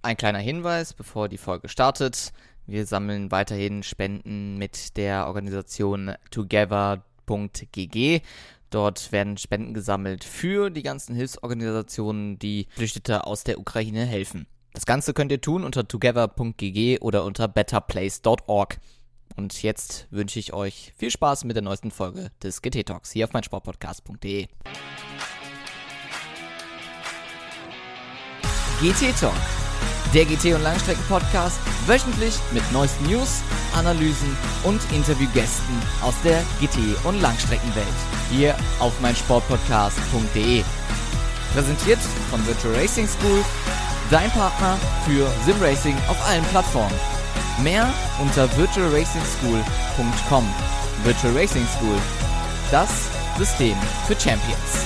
Ein kleiner Hinweis, bevor die Folge startet. Wir sammeln weiterhin Spenden mit der Organisation together.gg. Dort werden Spenden gesammelt für die ganzen Hilfsorganisationen, die Flüchtete aus der Ukraine helfen. Das Ganze könnt ihr tun unter together.gg oder unter betterplace.org. Und jetzt wünsche ich euch viel Spaß mit der neuesten Folge des GT Talks hier auf meinsportpodcast.de. GT Talk, der GT- und Langstrecken-Podcast, wöchentlich mit neuesten News, Analysen und Interviewgästen aus der GT- und Langstreckenwelt. Hier auf meinsportpodcast.de. Präsentiert von Virtual Racing School, dein Partner für Simracing auf allen Plattformen. Mehr unter virtualracingschool.com. Virtual Racing School, das System für Champions.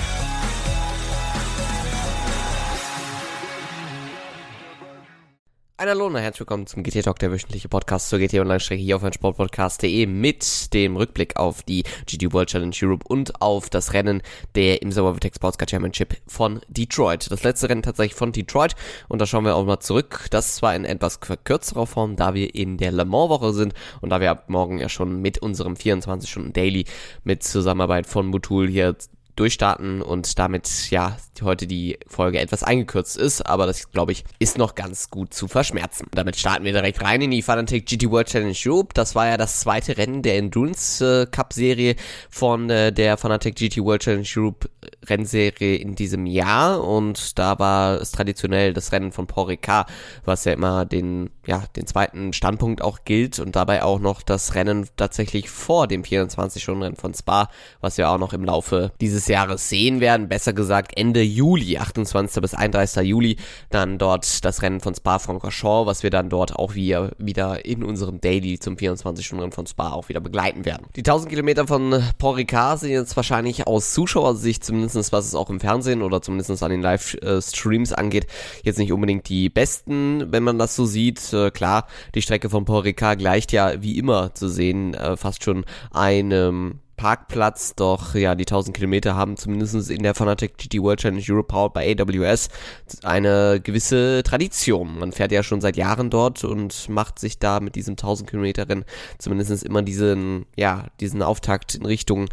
Hallo und herzlich willkommen zum GT Talk, der wöchentliche Podcast zur GT Online-Strecke hier auf meinsportpodcast.de mit dem Rückblick auf die GT World Challenge Europe und auf das Rennen der IMSA WeatherTech Sportscar Championship von Detroit. Das letzte Rennen tatsächlich von Detroit und da schauen wir auch mal zurück. Das zwar in etwas kürzerer Form, da wir in der Le Mans-Woche sind und da wir ab morgen ja schon mit unserem 24-Stunden-Daily mit Zusammenarbeit von Motul hier durchstarten und damit ja heute die Folge etwas eingekürzt ist, aber das, glaube ich, ist noch ganz gut zu verschmerzen. Damit starten wir direkt rein in die Fanatec GT World Challenge Europe. Das war ja das zweite Rennen der Endurance Cup Serie von der Fanatec GT World Challenge Europe Rennserie in diesem Jahr und da war es traditionell das Rennen von Paul Ricard, was ja immer den zweiten Standpunkt auch gilt und dabei auch noch das Rennen tatsächlich vor dem 24-Stunden-Rennen von Spa, was wir auch noch im Laufe dieses Jahres sehen werden, besser gesagt Ende Juli, 28. bis 31. Juli, dann dort das Rennen von Spa-Francorchamps, was wir dann dort auch wieder in unserem Daily zum 24-Stunden-Rennen von Spa auch wieder begleiten werden. Die 1000 Kilometer von Paul Ricard sind jetzt wahrscheinlich aus Zuschauersicht, zumindest was es auch im Fernsehen oder zumindest an den Live-Streams angeht, jetzt nicht unbedingt die besten, wenn man das so sieht. Klar, die Strecke von Paul Ricard gleicht ja wie immer zu sehen fast schon einem Parkplatz, doch ja, die 1000 Kilometer haben zumindest in der Fanatec GT World Challenge Europe powered by AWS eine gewisse Tradition. Man fährt ja schon seit Jahren dort und macht sich da mit diesem 1000 Kilometer Rennen zumindest immer diesen Auftakt in Richtung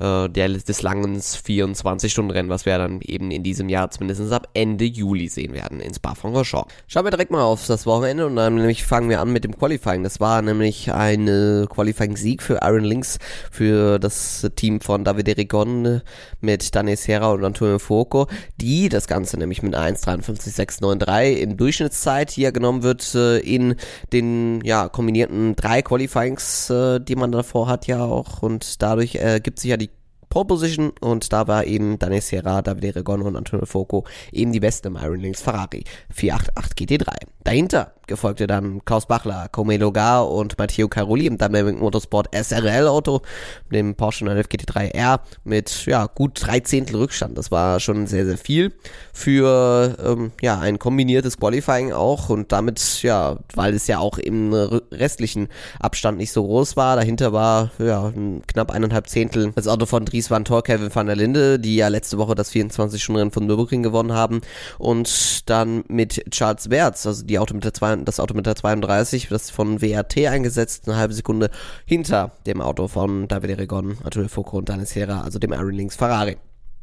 des langen 24-Stunden-Rennen, was wir dann eben in diesem Jahr zumindest ab Ende Juli sehen werden in Spa-Francorchamps. Schauen wir direkt mal auf das Wochenende und dann nämlich fangen wir an mit dem Qualifying. Das war nämlich ein Qualifying-Sieg für Iron Lynx, für das Team von Davide Rigon mit Daniel Serra und Antonio Fuoco, die das Ganze nämlich mit 1,53,693 in Durchschnittszeit hier genommen wird in den kombinierten 3 Qualifyings, die man davor hat ja auch und dadurch gibt sich ja die Pole Position und da war eben Daniel Serra, Davide Rigon und Antonio Fuoco eben die Besten im Iron Lynx Ferrari 488 GT3. Dahinter gefolgte dann Klaus Bachler, Comé Logar und Matteo Caroli im Dynamic Motorsport SRL Auto, dem Porsche 911 GT3R mit gut 3 Zehntel Rückstand. Das war schon sehr, sehr viel für ein kombiniertes Qualifying auch und damit, weil es ja auch im restlichen Abstand nicht so groß war. Dahinter war knapp 1,5 Zehntel das Auto von Dries van Tor, Kevin van der Linde, die ja letzte Woche das 24-Stunden-Rennen von Nürburgring gewonnen haben und dann mit Charles Wertz, also das Auto mit der 32, das von WRT eingesetzt, eine halbe Sekunde hinter dem Auto von Davide Rigon, Antonio Fuoco und Daniel Serra, also dem Iron Lynx Ferrari.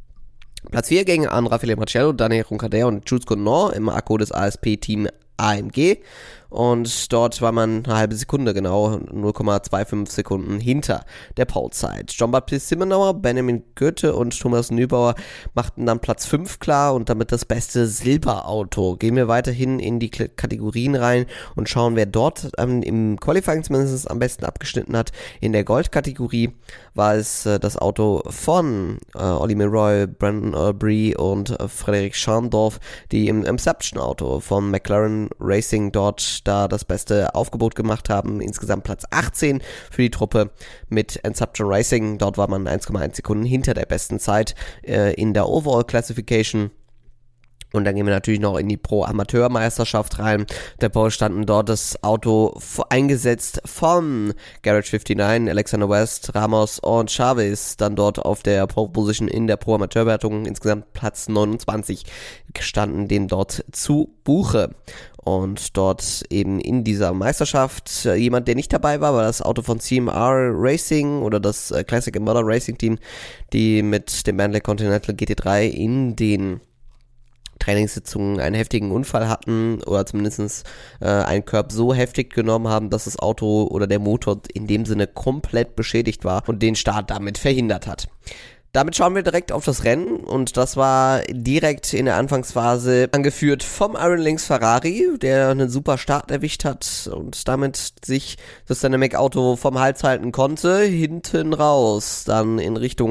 Platz 4 ging an Raffaele Marcello, Daniel Roncadère und Jules Cournot im Akku des ASP-Team AMG und dort war man eine halbe Sekunde genau, 0,25 Sekunden hinter der Polezeit. Jean-Baptiste Simmenauer, Benjamin Goethe und Thomas Nübauer machten dann Platz 5 klar und damit das beste Silberauto. Gehen wir weiterhin in die Kategorien rein und schauen, wer dort im Qualifying zumindest am besten abgeschnitten hat. In der Goldkategorie war es das Auto von Olli Milroy, Brandon Albury und Frédéric Schandorf, die im Inception-Auto von McLaren Racing dort da das beste Aufgebot gemacht haben. Insgesamt Platz 18 für die Truppe mit Inception Racing. Dort war man 1,1 Sekunden hinter der besten Zeit in der Overall Classification. Und dann gehen wir natürlich noch in die Pro-Amateur-Meisterschaft rein. Der Pole standen dort das Auto eingesetzt von Garage 59, Alexander West, Ramos und Chavez. Dann dort auf der Pole-Position in der Pro-Amateur-Wertung insgesamt Platz 29 standen dem dort zu Buche. Und dort eben in dieser Meisterschaft jemand, der nicht dabei war das Auto von CMR Racing oder das Classic Modern Racing Team, die mit dem Bentley Continental GT3 in den Trainingssitzungen einen heftigen Unfall hatten oder zumindest einen Curb so heftig genommen haben, dass das Auto oder der Motor in dem Sinne komplett beschädigt war und den Start damit verhindert hat. Damit schauen wir direkt auf das Rennen und das war direkt in der Anfangsphase angeführt vom Iron Lynx Ferrari, der einen super Start erwischt hat und damit sich das Dynamic Auto vom Hals halten konnte. Hinten raus, dann in Richtung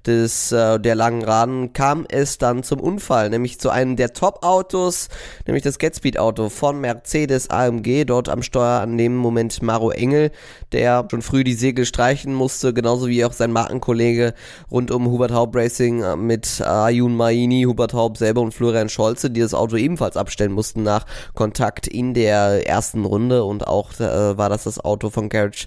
der langen Geraden, kam es dann zum Unfall, nämlich zu einem der Top-Autos, nämlich das GetSpeed-Auto von Mercedes AMG, dort am Steuer an dem Moment Maro Engel, der schon früh die Segel streichen musste, genauso wie auch sein Markenkollege rund um Hubert Haupt Racing mit Ayun Maini, Hubert Haupt selber und Florian Scholze, die das Auto ebenfalls abstellen mussten nach Kontakt in der ersten Runde und auch war das Auto von Garage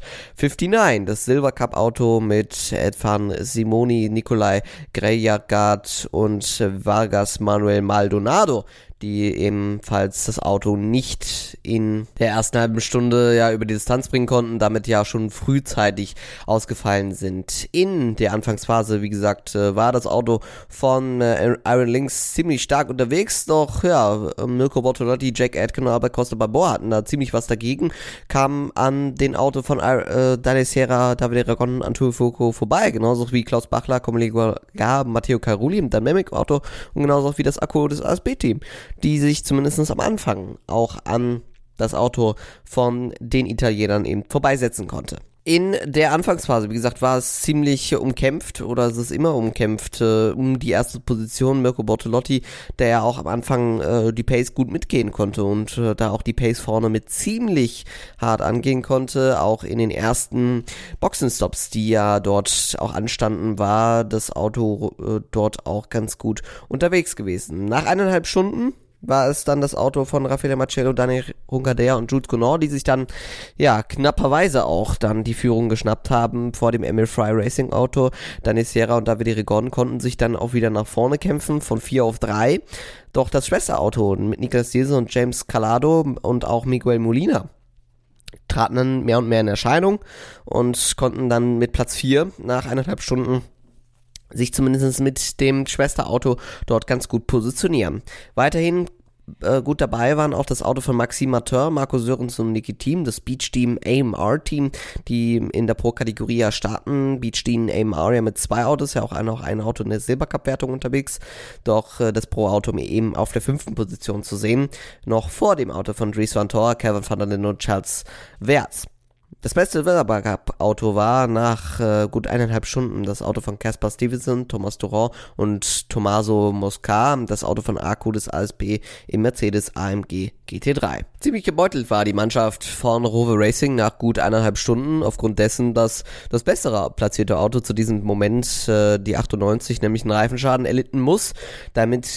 59, das Silver Cup Auto mit Edfan Simoni, Nikolai Greyjagard und Vargas Manuel Maldonado, die ebenfalls das Auto nicht in der ersten halben Stunde über die Distanz bringen konnten, damit schon frühzeitig ausgefallen sind. In der Anfangsphase, wie gesagt, war das Auto von Iron Lynx ziemlich stark unterwegs, doch Mirko Bortolotti, Jack Aitken und Albert Costa Balboa hatten da ziemlich was dagegen, kamen an den Auto von Daniel Serra, Davide Ragon, Antonio Fuoco vorbei, genauso wie Klaus Bachler, Comeligo Gab, Matteo Carulli im Dynamic Auto und genauso wie das Akku des ASB-Team, die sich zumindest am Anfang auch an das Auto von den Italienern eben vorbeisetzen konnte. In der Anfangsphase, wie gesagt, war es ziemlich umkämpft oder es ist immer umkämpft um die erste Position. Mirko Bortolotti, der ja auch am Anfang die Pace gut mitgehen konnte und da auch die Pace vorne mit ziemlich hart angehen konnte. Auch in den ersten Boxenstops, die ja dort auch anstanden, war das Auto dort auch ganz gut unterwegs gewesen. Nach 1,5 Stunden war es dann das Auto von Raffaele Marcello, Daniel Hunkader und Jules Gonor, die sich dann knapperweise auch dann die Führung geschnappt haben vor dem Emil Fry Racing Auto. Daniel Serra und Davide Rigon konnten sich dann auch wieder nach vorne kämpfen von 4 auf 3. Doch das Schwesterauto mit Nicolas Diese und James Calado und auch Miguel Molina traten dann mehr und mehr in Erscheinung und konnten dann mit Platz 4 nach 1,5 Stunden sich zumindest mit dem Schwesterauto dort ganz gut positionieren. Weiterhin gut dabei waren auch das Auto von Maxime Martin, Marco Sörens und Niki Thiem, das Beach Team AMR Team, die in der Pro-Kategorie starten. Beach Team AMR mit 2 Autos, auch ein Auto in der Silbercup-Wertung unterwegs, doch das Pro-Auto eben auf der 5. Position zu sehen, noch vor dem Auto von Dries Van Tor, Calvin van der Linden und Charles Werts. Das beste Silbercup-Auto war nach gut 1,5 Stunden das Auto von Caspar Stevenson, Thomas Durand und Tommaso Mosca, das Auto von Akku des ASB im Mercedes AMG GT3. Ziemlich gebeutelt war die Mannschaft von Rover Racing nach gut 1,5 Stunden, aufgrund dessen, dass das bessere platzierte Auto zu diesem Moment, die 98, nämlich einen Reifenschaden erlitten muss. Damit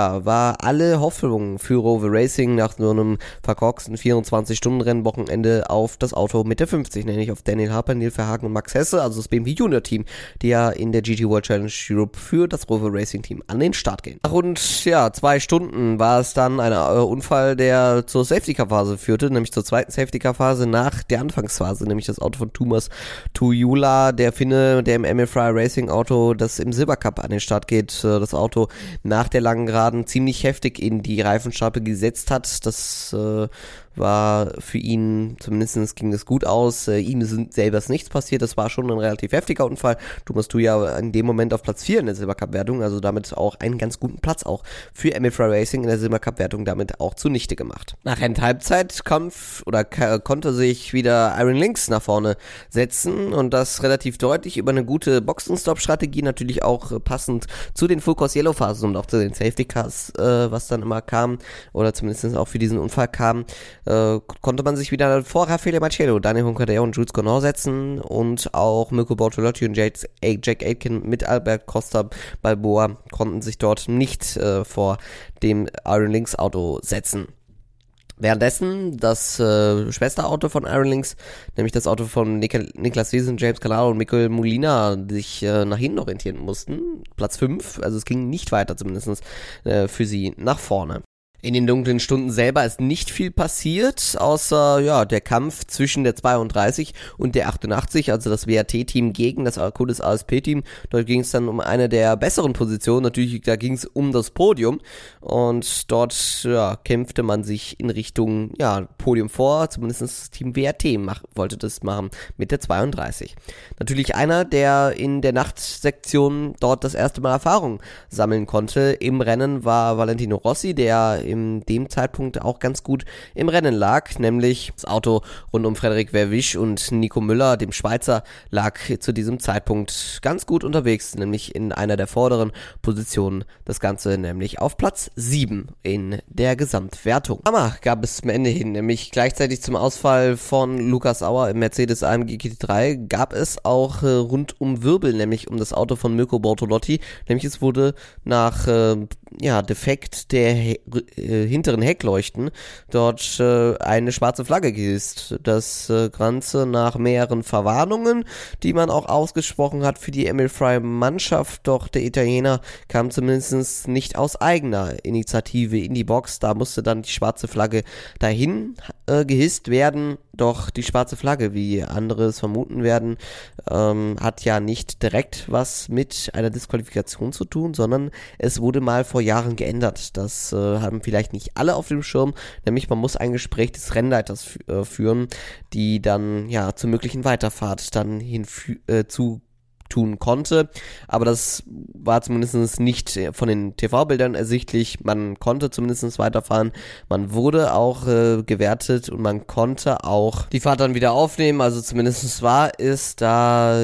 war alle Hoffnung für Rover Racing nach so einem verkorksten 24-Stunden-Rennwochenende auf das Auto mit der 50, nämlich auf Daniel Harper, Neil Verhagen und Max Hesse, also das BMW Junior Team, die ja in der GT World Challenge Europe für das Rover Racing Team an den Start gehen. Nach rund 2 Stunden war es dann ein Unfall, der zur Safety-Car-Phase führte, nämlich zur zweiten Safety-Car-Phase nach der Anfangsphase, nämlich das Auto von Tuomas Tuijula, der Finne, der im Emil Fry Racing Auto, das im Silbercup an den Start geht, das Auto nach der langen Geraden ziemlich heftig in die Reifenstapel gesetzt hat. Das war für ihn, zumindest ging es gut aus, ihm ist selber nichts passiert, das war schon ein relativ heftiger Unfall. Tuomas Tuijula in dem Moment auf Platz 4 in der Silbercup-Wertung, also damit auch einen ganz guten Platz auch für Emil Fry Racing in der Silbercup-Wertung damit auch zunichte gemacht. Nach Endhalbzeit konnte sich wieder Iron Lynx nach vorne setzen und das relativ deutlich über eine gute Boxen-Stop-Strategie, natürlich auch passend zu den Full-Course-Yellow-Phasen und auch zu den Safety-Cars, was dann immer kam, oder zumindest auch für diesen Unfall kam, konnte man sich wieder vor Raffaele Marcello, Daniel Hunkader und Jules Gonor setzen und auch Mirko Bortolotti und Jack Aitken mit Albert Costa Balboa konnten sich dort nicht vor dem Iron Lynx Auto setzen. Währenddessen das Schwesterauto von Iron Lynx, nämlich das Auto von Nicolas Wiesen, James Calado und Miguel Molina, sich nach hinten orientieren mussten. Platz 5, also es ging nicht weiter zumindest für sie nach vorne. In den dunklen Stunden selber ist nicht viel passiert, außer der Kampf zwischen der 32 und der 88, also das WRT-Team gegen das Arcodis ASP-Team. Dort ging es dann um eine der besseren Positionen, natürlich da ging es um das Podium und dort kämpfte man sich in Richtung Podium vor, zumindest das Team WRT wollte das machen mit der 32. Natürlich einer, der in der Nachtsektion dort das erste Mal Erfahrung sammeln konnte im Rennen, war Valentino Rossi, der in dem Zeitpunkt auch ganz gut im Rennen lag, nämlich das Auto rund um Frederik Verwisch und Nico Müller, dem Schweizer, lag zu diesem Zeitpunkt ganz gut unterwegs, nämlich in einer der vorderen Positionen, das Ganze nämlich auf Platz 7 in der Gesamtwertung. Aber gab es zum Ende hin, nämlich gleichzeitig zum Ausfall von Lukas Auer im Mercedes AMG GT3 gab es auch rund um Wirbel, nämlich um das Auto von Mirko Bortolotti, nämlich es wurde nach Defekt der hinteren Heckleuchten dort eine schwarze Flagge gehisst. Das Ganze nach mehreren Verwarnungen, die man auch ausgesprochen hat für die Emil Frey Mannschaft, doch der Italiener kam zumindest nicht aus eigener Initiative in die Box, da musste dann die schwarze Flagge dahin gehisst werden, doch die schwarze Flagge, wie andere es vermuten werden, hat ja nicht direkt was mit einer Disqualifikation zu tun, sondern es wurde mal vor Jahren geändert. Das haben vielleicht nicht alle auf dem Schirm, nämlich man muss ein Gespräch des Rennleiters führen, die dann zur möglichen Weiterfahrt dann zu tun konnte, aber das war zumindest nicht von den TV-Bildern ersichtlich. Man konnte zumindest weiterfahren, man wurde auch gewertet und man konnte auch die Fahrt dann wieder aufnehmen, also zumindest war es da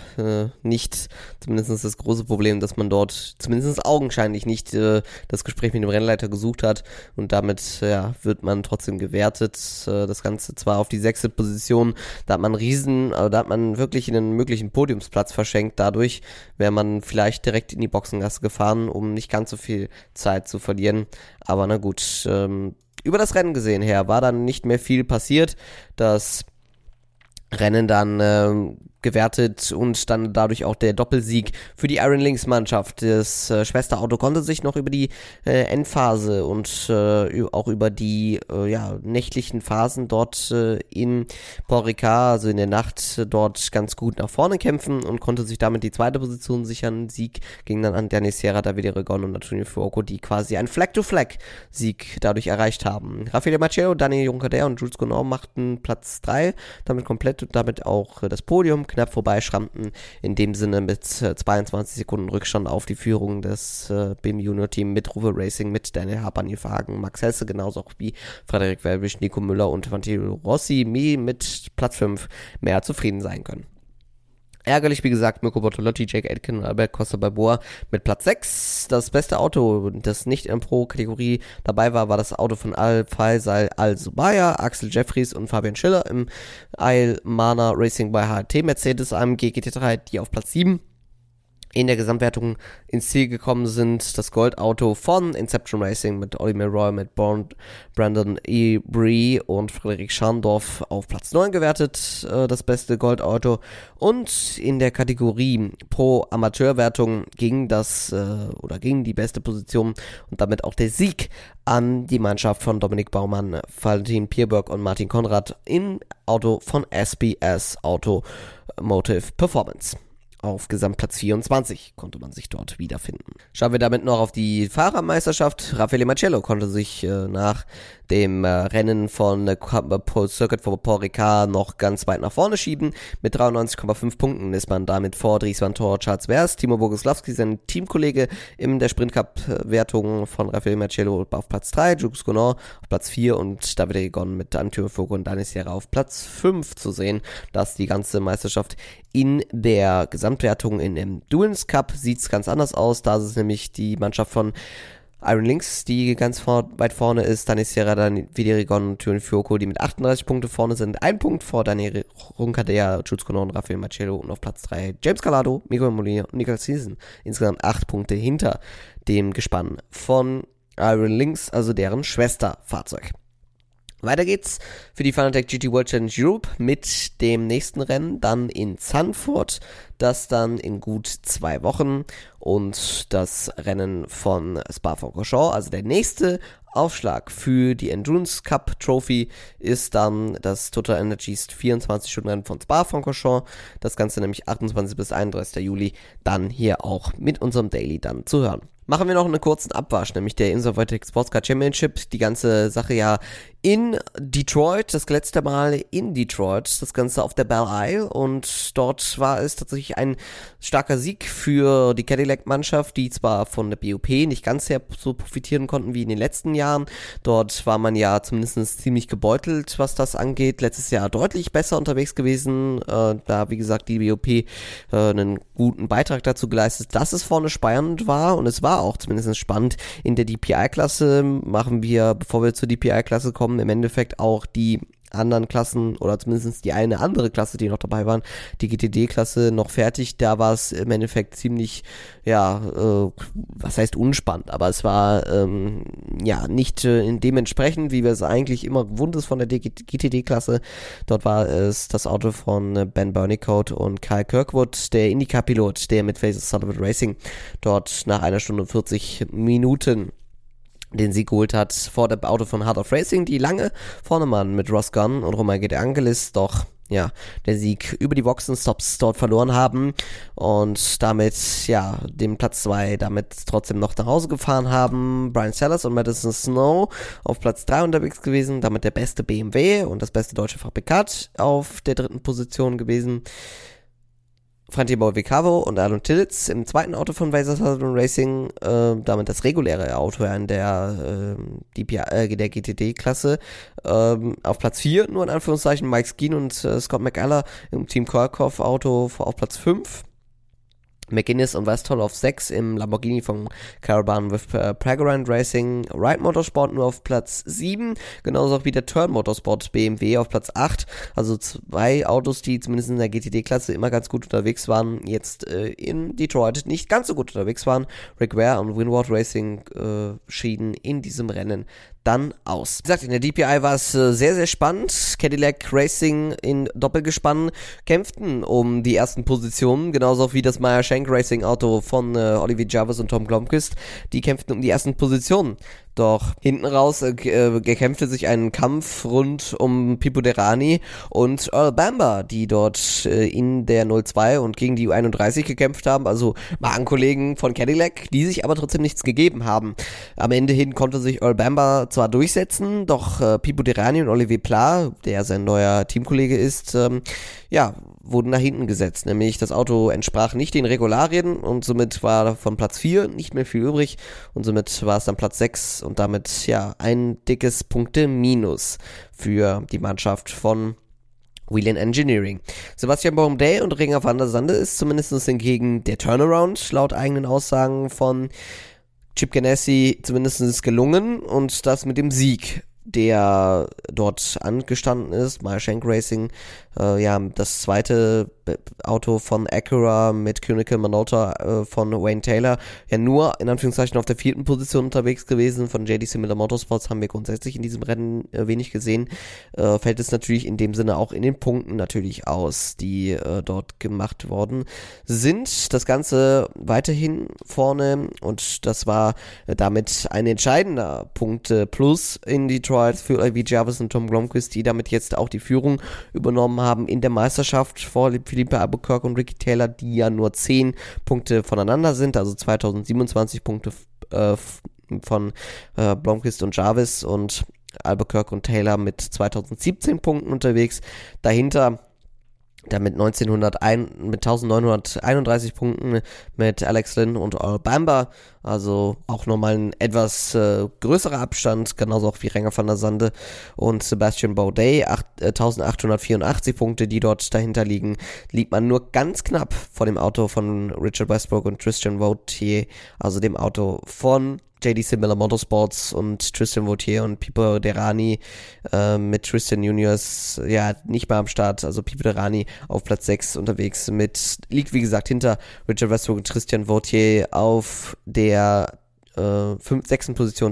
nicht zumindest das große Problem, dass man dort zumindest augenscheinlich nicht das Gespräch mit dem Rennleiter gesucht hat und damit wird man trotzdem gewertet. Das Ganze zwar auf die 6. Position, da hat man wirklich einen möglichen Podiumsplatz verschenkt. Dadurch wäre man vielleicht direkt in die Boxengasse gefahren, um nicht ganz so viel Zeit zu verlieren. Aber na gut, über das Rennen gesehen her war dann nicht mehr viel passiert. Das Rennen dann gewertet und dann dadurch auch der Doppelsieg für die Iron Lynx Mannschaft. Das Schwesterauto konnte sich noch über die Endphase und auch über die nächtlichen Phasen dort in Paul Ricard, also in der Nacht, dort ganz gut nach vorne kämpfen und konnte sich damit die 2. Position sichern. Sieg ging dann an Dani Sierra, Davide Regon und Antonio Fuoco, die quasi einen Flag-to-Flag-Sieg dadurch erreicht haben. Raffaele Macchio, Dani Juncker und Jules Gonor machten Platz 3, damit komplett und damit auch das Podium knapp vorbeischrammten, in dem Sinne mit 22 Sekunden Rückstand auf die Führung des BIM Junior Team mit Ruve Racing, mit Daniel Harper, Nils Verhagen, Max Hesse, genauso auch wie Frederik Welbisch, Nico Müller und Valentino Rossi mit Platz 5 mehr zufrieden sein können. Ärgerlich, wie gesagt, Mirko Bortolotti, Jake Aitken und Albert Costa Balboa mit Platz 6. Das beste Auto, das nicht in Pro-Kategorie dabei war das Auto von Al-Faisal Al-Subaya, Axel Jeffries und Fabian Schiller im Isle Mana Racing bei HT Mercedes AMG GT3, die auf Platz 7 in der Gesamtwertung ins Ziel gekommen sind. Das Goldauto von Inception Racing mit Ollie Milroy, mit Brandon E. Bree und Frederik Scharndorf auf Platz 9 gewertet, das beste Goldauto. Und in der Kategorie Pro Amateurwertung ging die beste Position und damit auch der Sieg an die Mannschaft von Dominik Baumann, Valentin Pierberg und Martin Konrad im Auto von SBS Automotive Performance. Auf Gesamtplatz 24 konnte man sich dort wiederfinden. Schauen wir damit noch auf die Fahrermeisterschaft. Raffaele Machello konnte sich nach dem Rennen von Circuit for Paul Ricard noch ganz weit nach vorne schieben. Mit 93,5 Punkten ist man damit vor Dries Van Tor, Charles Vers, Timo Boguslawski, sein Teamkollege in der Sprint-Cup-Wertung von Raffaele Machello auf Platz 3, Jules Gonor auf Platz 4 und David Regon mit Antonio Fuoco und Dani Sierra auf Platz 5 zu sehen. Dass die ganze Meisterschaft in der Gesamtwertung in dem Duels Cup sieht es ganz anders aus. Da ist es nämlich die Mannschaft von Iron Lynx, die ganz weit vorne ist. Dani Sierra, dann Viderigon und Antonio Fuoco, die mit 38 Punkte vorne sind. Ein Punkt vor Dani Roncadea, Jules Gonor und Raffaele Machello. Und auf Platz 3 James Calado, Miguel Molina und Nicole Season. Insgesamt 8 Punkte hinter dem Gespann von Iron Lynx, also deren Schwesterfahrzeug. Weiter geht's für die Fanatec GT World Challenge Europe mit dem nächsten Rennen dann in Zandvoort, das dann in gut 2 Wochen, und das Rennen von Spa-Francorchamps, also der nächste Aufschlag für die Endurance Cup Trophy, ist dann das Total Energies 24-Stunden-Rennen von Spa-Francorchamps. Das Ganze nämlich 28. bis 31. Juli dann hier auch mit unserem Daily dann zu hören. Machen wir noch einen kurzen Abwasch, nämlich der InSoftWorld Sportscar Championship. Die ganze Sache ja in Detroit, das letzte Mal in Detroit, das Ganze auf der Belle Isle, und dort war es tatsächlich ein starker Sieg für die Cadillac-Mannschaft, die zwar von der BOP nicht ganz sehr so profitieren konnten wie in den letzten Jahren. Dort war man ja zumindest ziemlich gebeutelt, was das angeht. Letztes Jahr deutlich besser unterwegs gewesen, da wie gesagt die BOP einen guten Beitrag dazu geleistet, dass es vorne spannend war, und es war auch zumindest spannend in der DPI-Klasse. Machen wir, bevor wir zur DPI-Klasse kommen, im Endeffekt auch die anderen Klassen, oder zumindest die eine andere Klasse, die noch dabei waren, die GTD-Klasse, noch fertig. Da war es im Endeffekt ziemlich, was heißt unspannend, aber es war nicht dementsprechend, wie wir es eigentlich immer gewohnt ist von der GTD-Klasse. Dort war es das Auto von Ben Burnicoat und Kyle Kirkwood, der IndyCar-Pilot, der mit Faces Sullivan Racing dort nach 1 Stunde und 40 Minuten den Sieg geholt hat vor dem Auto von Heart of Racing, die lange vorne waren mit Ross Gunn und Romain G. de Angelis, doch ja, der Sieg über die Boxenstops dort verloren haben und damit, den Platz 2 damit trotzdem noch nach Hause gefahren haben. Brian Sellers und Madison Snow auf Platz 3 unterwegs gewesen, damit der beste BMW und das beste deutsche Fabrikat auf der 3. Position gewesen. Frantimo Vicavo und Arnold Tillitz im zweiten Auto von Faces Sullivan Racing, damit das reguläre Auto in der der GTD-Klasse. Auf Platz 4, nur in Anführungszeichen, Mike Skeen und Scott McAllar im Team Kolkoff Auto auf Platz 5. McGuinness und Westphal auf 6 im Lamborghini von Caravan with Pragerand Racing. Wright Motorsport nur auf Platz 7, genauso auch wie der Turn Motorsport BMW auf Platz 8. Also 2 Autos, die zumindest in der GTD-Klasse immer ganz gut unterwegs waren, jetzt in Detroit nicht ganz so gut unterwegs waren. Rick Ware und Windward Racing schieden in diesem Rennen dann aus. Wie gesagt, in der DPI war es sehr, sehr spannend. Cadillac Racing in Doppelgespann kämpften um die ersten Positionen, genauso wie das Meyer Shank Racing Auto von Olivier Jarvis und Tom Blomqvist. Die kämpften um die ersten Positionen. Doch hinten raus gekämpfte sich ein Kampf rund um Pipo Derani und Earl Bamber, die dort in der 02 und gegen die U31 gekämpft haben, also Markenkollegen von Cadillac, die sich aber trotzdem nichts gegeben haben. Am Ende hin konnte sich Earl Bamber zwar durchsetzen, doch Pipo Derani und Olivier Pla, der sein neuer Teamkollege ist, wurden nach hinten gesetzt, nämlich das Auto entsprach nicht den Regularien und somit war von Platz 4 nicht mehr viel übrig und somit war es dann Platz 6 und damit ein dickes Punkte-Minus für die Mannschaft von Whelen Engineering. Sebastian Bourdais und Renger van der Sande ist zumindest hingegen der Turnaround laut eigenen Aussagen von Chip Ganassi zumindest gelungen und das mit dem Sieg, der dort angestanden ist. Meyer Shank Racing, das zweite Auto von Acura mit Cunicle Minolta von Wayne Taylor, nur in Anführungszeichen auf der 4. Position unterwegs gewesen. Von JDC Miller Motorsports haben wir grundsätzlich in diesem Rennen wenig gesehen. Fällt es natürlich in dem Sinne auch in den Punkten natürlich aus, die dort gemacht worden sind. Das Ganze weiterhin vorne und das war damit ein entscheidender Punkt plus in Detroit für Olivier Jarvis und Tom Blomqvist, die damit jetzt auch die Führung übernommen haben in der Meisterschaft vor Philippe Albuquerque und Ricky Taylor, die ja nur 10 Punkte voneinander sind, also 2027 Punkte von Blomqvist und Jarvis und Albuquerque und Taylor mit 2017 Punkten unterwegs. Dahinter mit 1931 Punkten mit Alex Lynn und Earl Bamber, also auch nochmal ein etwas größerer Abstand, genauso auch wie Renger van der Sande und Sebastian Bourdais, 1884 Punkte, die dort dahinter liegen, liegt man nur ganz knapp vor dem Auto von Richard Westbrook und Tristan Vautier, also dem Auto von JDC Miller Motorsports und Tristan Vautier und Pipo Derani mit Tristan Juniors nicht mehr am Start, also Pipo Derani auf Platz 6 unterwegs liegt wie gesagt hinter Richard Westbrook und Tristan Vautier auf der 6. Position,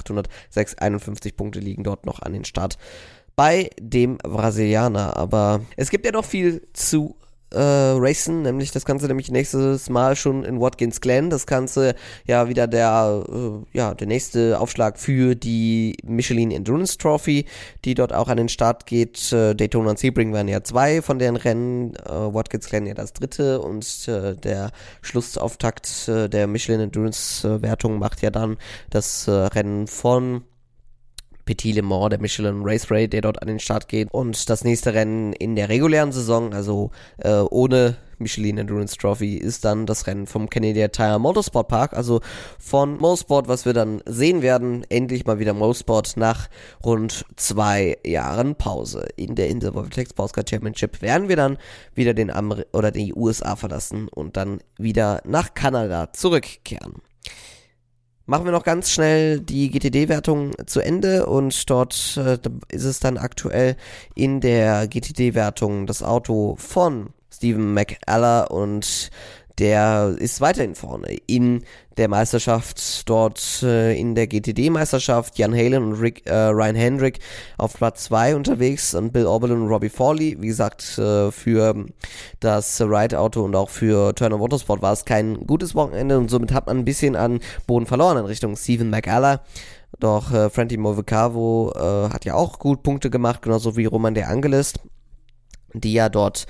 1851 Punkte liegen dort noch an den Start bei dem Brasilianer. Aber es gibt ja noch viel zu racen, nämlich das Ganze nächstes Mal schon in Watkins Glen. Das Ganze ja wieder der nächste Aufschlag für die Michelin Endurance Trophy, die dort auch an den Start geht. Daytona und Sebring waren ja 2 von deren Rennen, Watkins Glen ja das 3. und der Schlussauftakt der Michelin Endurance Wertung macht ja dann das Rennen von Petit Le Mans, der Michelin Raceway, der dort an den Start geht. Und das nächste Rennen in der regulären Saison, also ohne Michelin Endurance Trophy, ist dann das Rennen vom Canadian Tire Motorsport Park, also von Motorsport, was wir dann sehen werden. Endlich mal wieder Motorsport nach rund 2 Jahren Pause. In der Intervortex Sportscar Championship werden wir dann wieder die USA verlassen und dann wieder nach Kanada zurückkehren. Machen wir noch ganz schnell die GTD-Wertung zu Ende und dort ist es dann aktuell in der GTD-Wertung das Auto von Stephen McAller und der ist weiterhin vorne in der Meisterschaft, dort in der GTD-Meisterschaft. Jan Halen und Ryan Hendrick auf Platz 2 unterwegs und Bill Oberlin und Robbie Fawley. Wie gesagt, für das Ride-Auto und auch für Turner Motorsport war es kein gutes Wochenende und somit hat man ein bisschen an Boden verloren in Richtung Stephen McAller. Doch Frankie Movicavo hat ja auch gut Punkte gemacht, genauso wie Roman De Angelis, die ja dort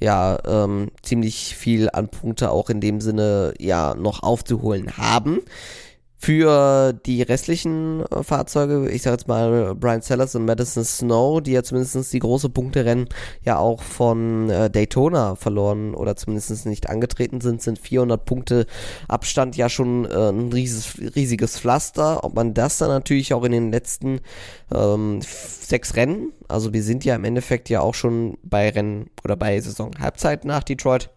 ziemlich viel an Punkte auch in dem Sinne noch aufzuholen haben. Für die restlichen Fahrzeuge, ich sag jetzt mal Brian Sellers und Madison Snow, die ja zumindest die große Punkterennen ja auch von Daytona verloren oder zumindest nicht angetreten sind 400 Punkte Abstand ja schon ein riesiges Pflaster. Ob man das dann natürlich auch in den letzten 6 Rennen, also wir sind ja im Endeffekt ja auch schon bei Rennen oder bei Saison-Halbzeit nach Detroit,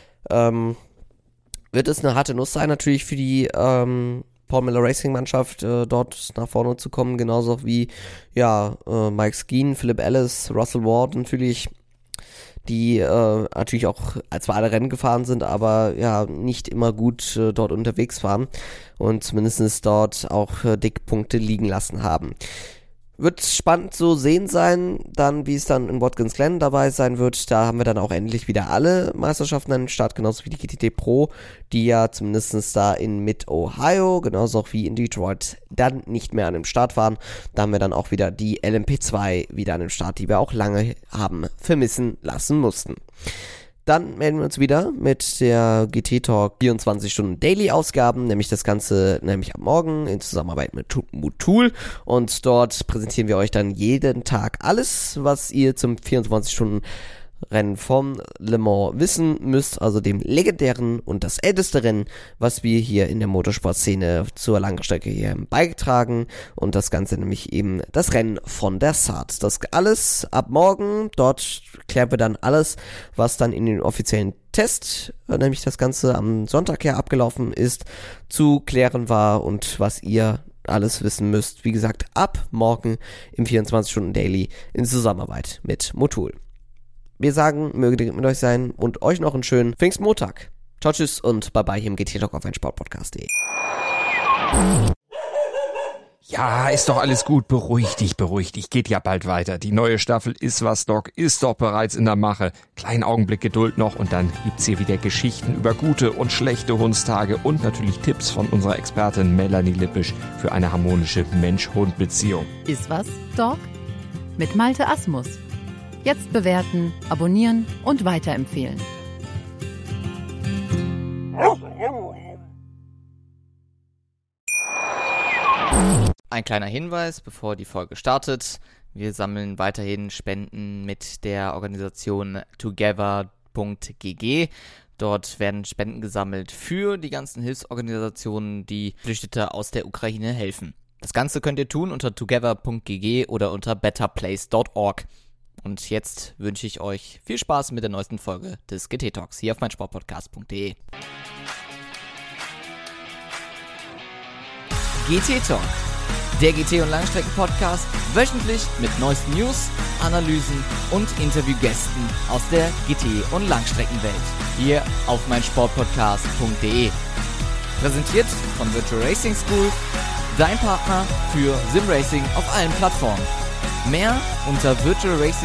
wird es eine harte Nuss sein natürlich für die Paul Miller Racing Mannschaft dort nach vorne zu kommen, genauso wie Mike Skeen, Philip Ellis, Russell Ward natürlich, die natürlich auch zwar alle Rennen gefahren sind, aber nicht immer gut dort unterwegs waren und zumindest dort auch dick Punkte liegen lassen haben. Wird spannend zu sehen sein, dann wie es dann in Watkins Glen dabei sein wird. Da haben wir dann auch endlich wieder alle Meisterschaften an den Start, genauso wie die GTD Pro, die ja zumindest da in Mid-Ohio, genauso auch wie in Detroit, dann nicht mehr an dem Start waren. Da haben wir dann auch wieder die LMP2 wieder an dem Start, die wir auch lange haben vermissen lassen mussten. Dann melden wir uns wieder mit der GT Talk 24 Stunden Daily Ausgaben, nämlich das Ganze ab morgen in Zusammenarbeit mit Motul und dort präsentieren wir euch dann jeden Tag alles, was ihr zum 24 Stunden Rennen vom Le Mans wissen müsst, also dem legendären und das älteste Rennen, was wir hier in der Motorsportszene zur Langstrecke hier beigetragen und das Ganze nämlich eben das Rennen von der Saat. Das alles ab morgen, dort klären wir dann alles, was dann in den offiziellen Test, nämlich das Ganze am Sonntag her abgelaufen ist, zu klären war und was ihr alles wissen müsst. Wie gesagt, ab morgen im 24-Stunden-Daily in Zusammenarbeit mit Motul. Wir sagen, möge der mit euch sein und euch noch einen schönen Pfingstmontag. Ciao, tschüss und bye bye hier im GT Talk auf meinsportpodcast.de. Ja, ist doch alles gut. Beruhig dich. Geht ja bald weiter. Die neue Staffel Ist was, Doc ist doch bereits in der Mache. Kleinen Augenblick Geduld noch und dann gibt's hier wieder Geschichten über gute und schlechte Hundstage und natürlich Tipps von unserer Expertin Melanie Lippisch für eine harmonische Mensch-Hund-Beziehung. Ist was, Doc? Mit Malte Asmus. Jetzt bewerten, abonnieren und weiterempfehlen. Ein kleiner Hinweis, bevor die Folge startet. Wir sammeln weiterhin Spenden mit der Organisation together.gg. Dort werden Spenden gesammelt für die ganzen Hilfsorganisationen, die Flüchtete aus der Ukraine helfen. Das Ganze könnt ihr tun unter together.gg oder unter betterplace.org. Und jetzt wünsche ich euch viel Spaß mit der neuesten Folge des GT Talks hier auf meinsportpodcast.de. GT Talk, der GT- und Langstrecken-Podcast, wöchentlich mit neuesten News, Analysen und Interviewgästen aus der GT- und Langstreckenwelt. Hier auf meinsportpodcast.de. Präsentiert von Virtual Racing School, dein Partner für Simracing auf allen Plattformen. Mehr unter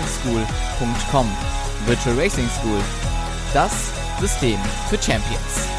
virtualracingschool.com. Virtual Racing School, das System für Champions.